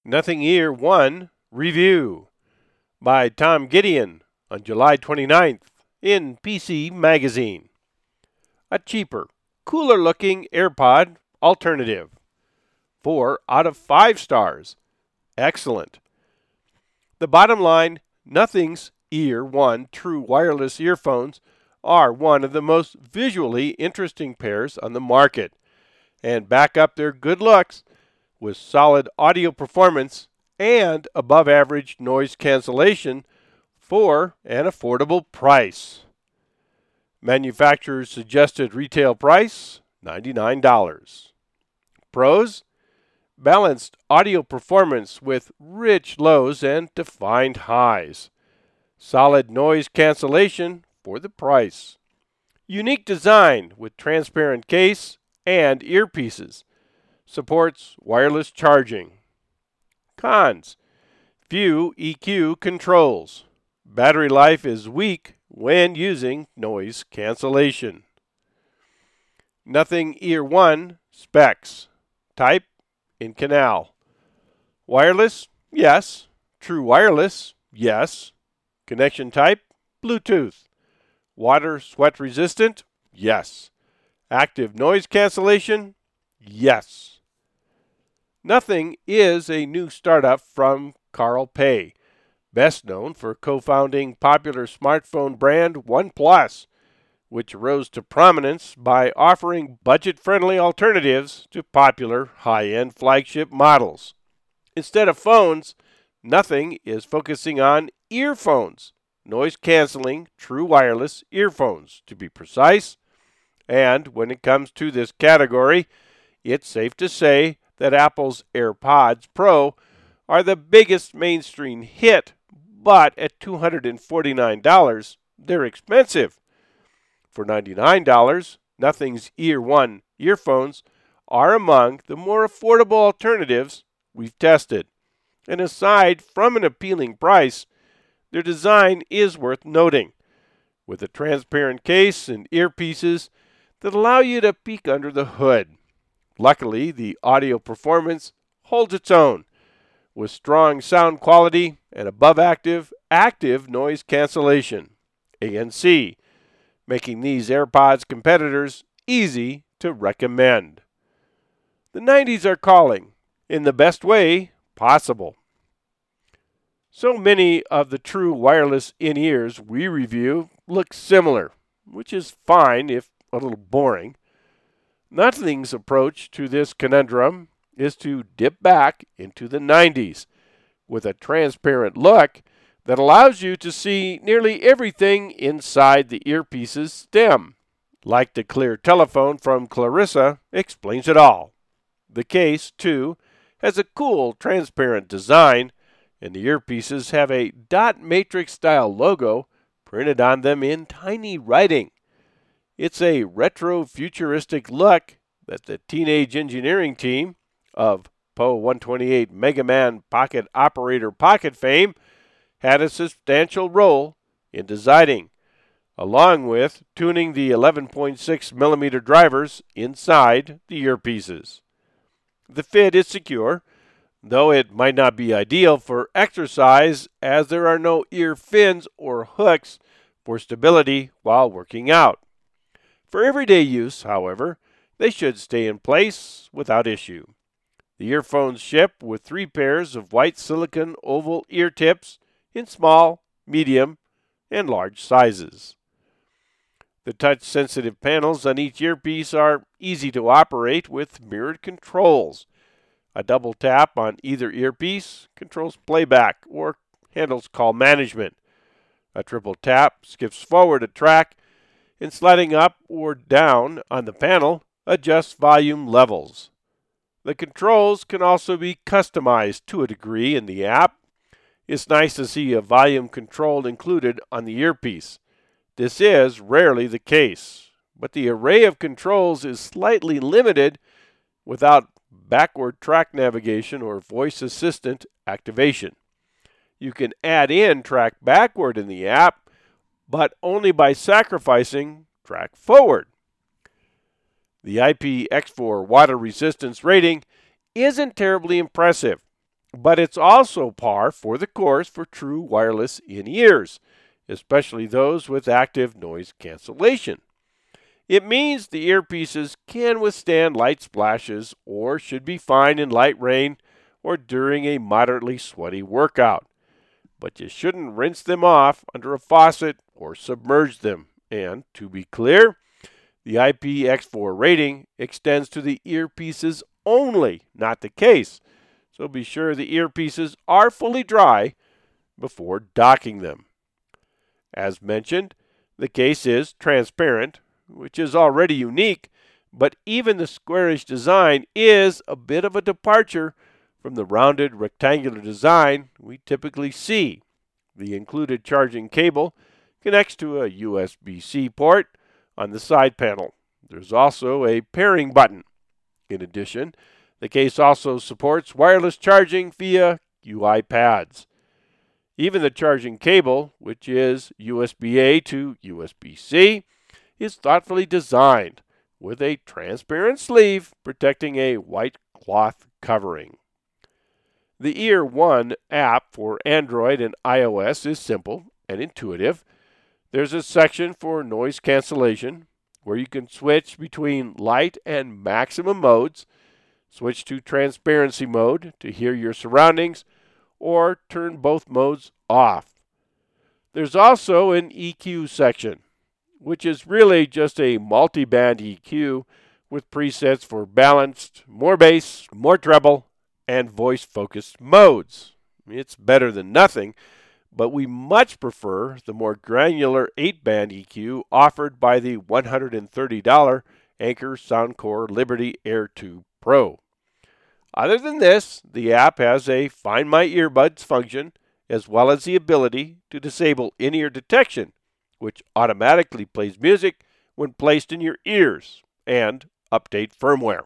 Nothing Ear 1 Review by Tom Gideon on July 29th in PC Magazine. A cheaper, cooler-looking AirPod alternative. 4 out of 5 stars. Excellent. The bottom line, Nothing's Ear 1 true wireless earphones are one of the most visually interesting pairs on the market and back up their good looks with solid audio performance and above-average noise cancellation for an affordable price. Manufacturer's suggested retail price, $99. Pros: balanced audio performance with rich lows and defined highs. Solid noise cancellation for the price. Unique design with transparent case and earpieces. Supports wireless charging. Cons: few EQ controls. Battery life is weak when using noise cancellation. Nothing Ear 1 specs. Type: in canal. Wireless? Yes. True wireless? Yes. Connection type? Bluetooth. Water sweat resistant? Yes. Active noise cancellation? Yes. Nothing is a new startup from Carl Pei, best known for co-founding popular smartphone brand OnePlus, which rose to prominence by offering budget-friendly alternatives to popular high-end flagship models. Instead of phones, Nothing is focusing on earphones, noise-canceling, true wireless earphones, to be precise. And when it comes to this category, it's safe to say that Apple's AirPods Pro are the biggest mainstream hit, but at $249, they're expensive. For $99, Nothing's Ear 1 earphones are among the more affordable alternatives we've tested. And aside from an appealing price, their design is worth noting, with a transparent case and earpieces that allow you to peek under the hood. Luckily, the audio performance holds its own, with strong sound quality and above-active active noise cancellation, ANC, making these AirPods competitors easy to recommend. The 90s are calling, in the best way possible. So many of the true wireless in-ears we review look similar, which is fine if a little boring. Nothing's approach to this conundrum is to dip back into the 90s with a transparent look that allows you to see nearly everything inside the earpiece's stem. Like the clear telephone from Clarissa explains it all. The case, too, has a cool transparent design, and the earpieces have a dot matrix style logo printed on them in tiny writing. It's a retro-futuristic look that the teenage engineering team of Poe 128 Mega Man Pocket Operator Pocket fame had a substantial role in designing, along with tuning the 11.6mm drivers inside the earpieces. The fit is secure, though it might not be ideal for exercise as there are no ear fins or hooks for stability while working out. For everyday use, however, they should stay in place without issue. The earphones ship with 3 pairs of white silicone oval ear tips in small, medium, and large sizes. The touch-sensitive panels on each earpiece are easy to operate with mirrored controls. A double tap on either earpiece controls playback or handles call management. A triple tap skips forward a track, and sliding up or down on the panel adjusts volume levels. The controls can also be customized to a degree in the app. It's nice to see a volume control included on the earpiece. This is rarely the case, but the array of controls is slightly limited without backward track navigation or voice assistant activation. You can add in track backward in the app, but only by sacrificing track forward. The IPX4 water resistance rating isn't terribly impressive, but it's also par for the course for true wireless in-ears, especially those with active noise cancellation. It means the earpieces can withstand light splashes or should be fine in light rain or during a moderately sweaty workout. But you shouldn't rinse them off under a faucet or submerge them. And to be clear, the IPX4 rating extends to the earpieces only, not the case. So be sure the earpieces are fully dry before docking them. As mentioned, the case is transparent, which is already unique, but even the squarish design is a bit of a departure from the rounded rectangular design we typically see. The included charging cable connects to a USB-C port on the side panel. There's also a pairing button. In addition, the case also supports wireless charging via UI pads. Even the charging cable, which is USB-A to USB-C, is thoughtfully designed with a transparent sleeve protecting a white cloth covering. The Ear One app for Android and iOS is simple and intuitive. There's a section for noise cancellation where you can switch between light and maximum modes, switch to transparency mode to hear your surroundings, or turn both modes off. There's also an EQ section, which is really just a multi-band EQ with presets for balanced, more bass, more treble, and voice-focused modes. It's better than nothing, but we much prefer the more granular 8-band EQ offered by the $130 Anker Soundcore Liberty Air 2 Pro. Other than this, the app has a Find My Earbuds function, as well as the ability to disable in-ear detection, which automatically plays music when placed in your ears, and update firmware.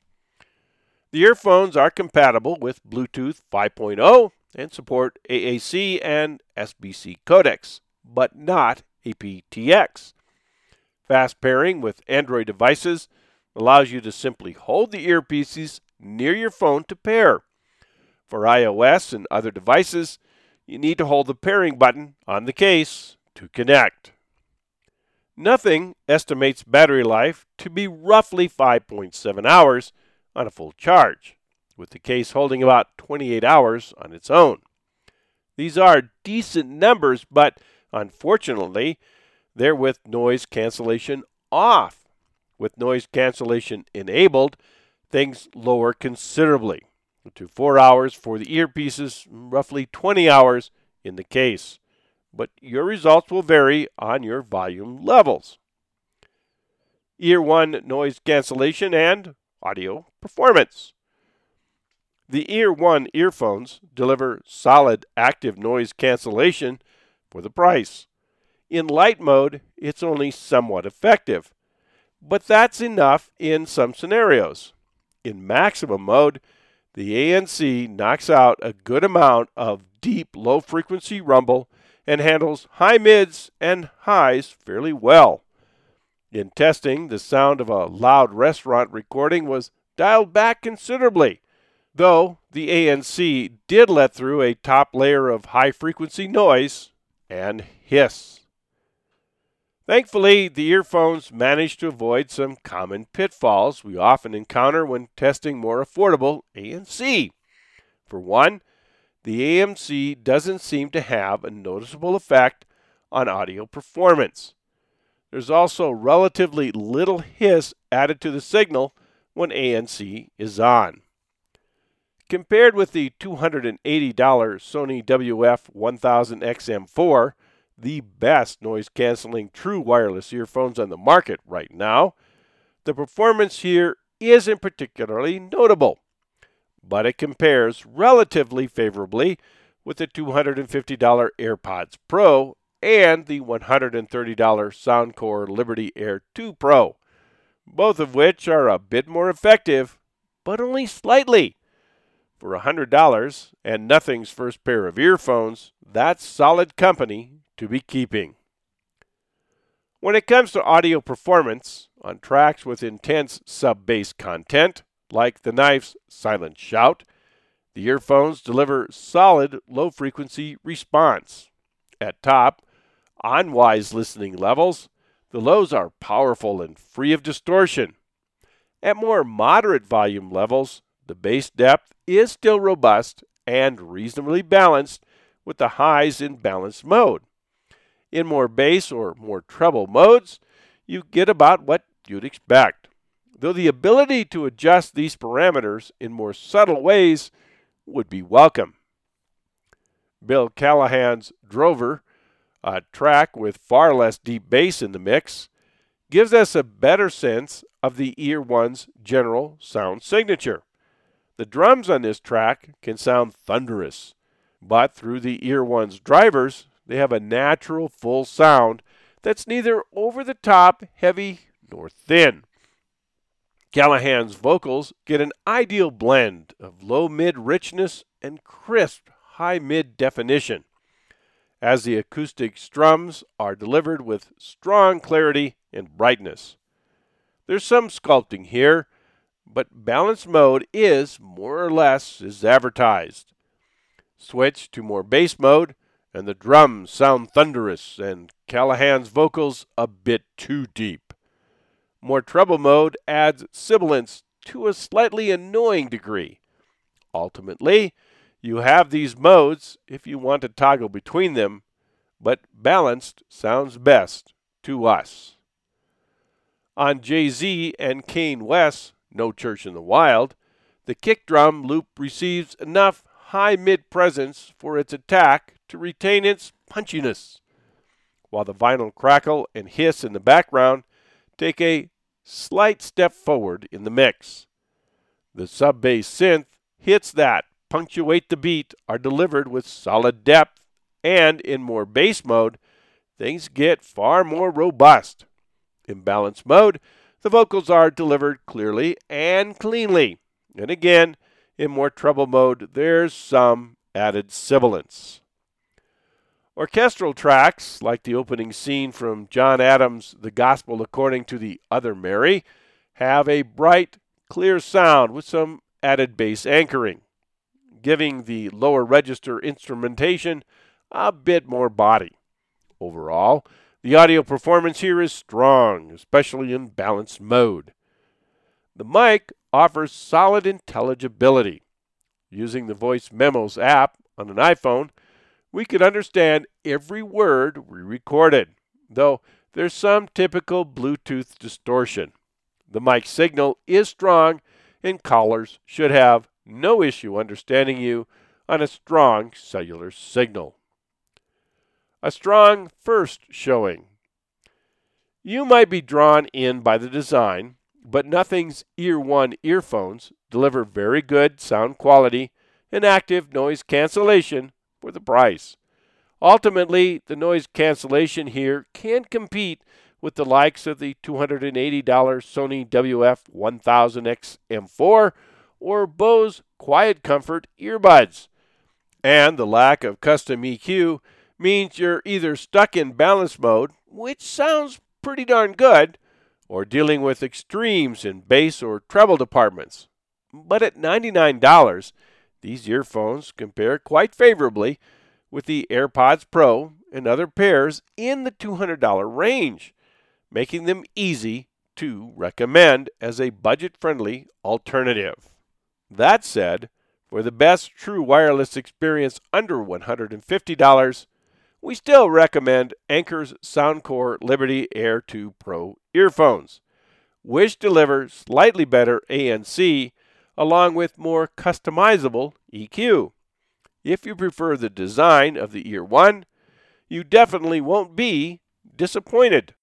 The earphones are compatible with Bluetooth 5.0 and support AAC and SBC codecs, but not aptX. Fast pairing with Android devices allows you to simply hold the earpieces near your phone to pair. For iOS and other devices, you need to hold the pairing button on the case to connect. Nothing estimates battery life to be roughly 5.7 hours on a full charge, with the case holding about 28 hours on its own. These are decent numbers, but unfortunately, they're with noise cancellation off. With noise cancellation enabled, things lower considerably to 4 hours for the earpieces, roughly 20 hours in the case. But your results will vary on your volume levels. Ear One noise cancellation and audio performance. The Ear One earphones deliver solid active noise cancellation for the price. In light mode, it's only somewhat effective, but that's enough in some scenarios. In maximum mode, the ANC knocks out a good amount of deep low-frequency rumble and handles high mids and highs fairly well. In testing, the sound of a loud restaurant recording was dialed back considerably, though the ANC did let through a top layer of high-frequency noise and hiss. Thankfully, the earphones managed to avoid some common pitfalls we often encounter when testing more affordable ANC. For one, the ANC doesn't seem to have a noticeable effect on audio performance. There's also relatively little hiss added to the signal when ANC is on. Compared with the $280 Sony WF-1000XM4, the best noise-canceling true wireless earphones on the market right now, the performance here isn't particularly notable, but it compares relatively favorably with the $250 AirPods Pro and the $130 Soundcore Liberty Air 2 Pro, both of which are a bit more effective, but only slightly. For $100 and Nothing's first pair of earphones, that's solid company to be keeping. When it comes to audio performance, on tracks with intense sub-bass content, like the Knife's Silent Shout, The earphones deliver solid low-frequency response. At top, on wise listening levels, the lows are powerful and free of distortion. At more moderate volume levels, the bass depth is still robust and reasonably balanced with the highs in balanced mode. In more bass or more treble modes, you get about what you'd expect, though the ability to adjust these parameters in more subtle ways would be welcome. Bill Callahan's Drover, a track with far less deep bass in the mix, gives us a better sense of the Ear One's general sound signature. The drums on this track can sound thunderous, but through the Ear One's drivers, they have a natural full sound that's neither over-the-top, heavy, nor thin. Callahan's vocals get an ideal blend of low-mid richness and crisp high-mid definition, as the acoustic strums are delivered with strong clarity and brightness. There's some sculpting here, but balanced mode is more or less as advertised. Switch to more bass mode, and the drums sound thunderous and Callahan's vocals a bit too deep. More treble mode adds sibilance to a slightly annoying degree. Ultimately, you have these modes if you want to toggle between them, but balanced sounds best to us. On Jay-Z and Kanye West's No Church in the Wild, the kick drum loop receives enough high-mid presence for its attack to retain its punchiness, while the vinyl crackle and hiss in the background take a slight step forward in the mix. The sub-bass synth hits that punctuate the beat are delivered with solid depth, and in more bass mode, things get far more robust. In balanced mode, the vocals are delivered clearly and cleanly, and again, in more treble mode, there's some added sibilance. Orchestral tracks, like the opening scene from John Adams' The Gospel According to the Other Mary, have a bright, clear sound with some added bass anchoring, giving the lower register instrumentation a bit more body. Overall, the audio performance here is strong, especially in balanced mode. The mic offers solid intelligibility. Using the Voice Memos app on an iPhone, we could understand every word we recorded, though there's some typical Bluetooth distortion. The mic signal is strong, and callers should have no issue understanding you on a strong cellular signal. A strong first showing. You might be drawn in by the design, but Nothing's Ear One earphones deliver very good sound quality and active noise cancellation for the price. Ultimately, the noise cancellation here can compete with the likes of the $280 Sony WF-1000X M4 or Bose Quiet Comfort earbuds. And the lack of custom EQ means you're either stuck in balance mode, which sounds pretty darn good, or dealing with extremes in bass or treble departments. But at $99, these earphones compare quite favorably with the AirPods Pro and other pairs in the $200 range, making them easy to recommend as a budget-friendly alternative. That said, for the best true wireless experience under $150, we still recommend Anker's Soundcore Liberty Air 2 Pro earphones, which deliver slightly better ANC along with more customizable EQ. If you prefer the design of the Ear One, you definitely won't be disappointed.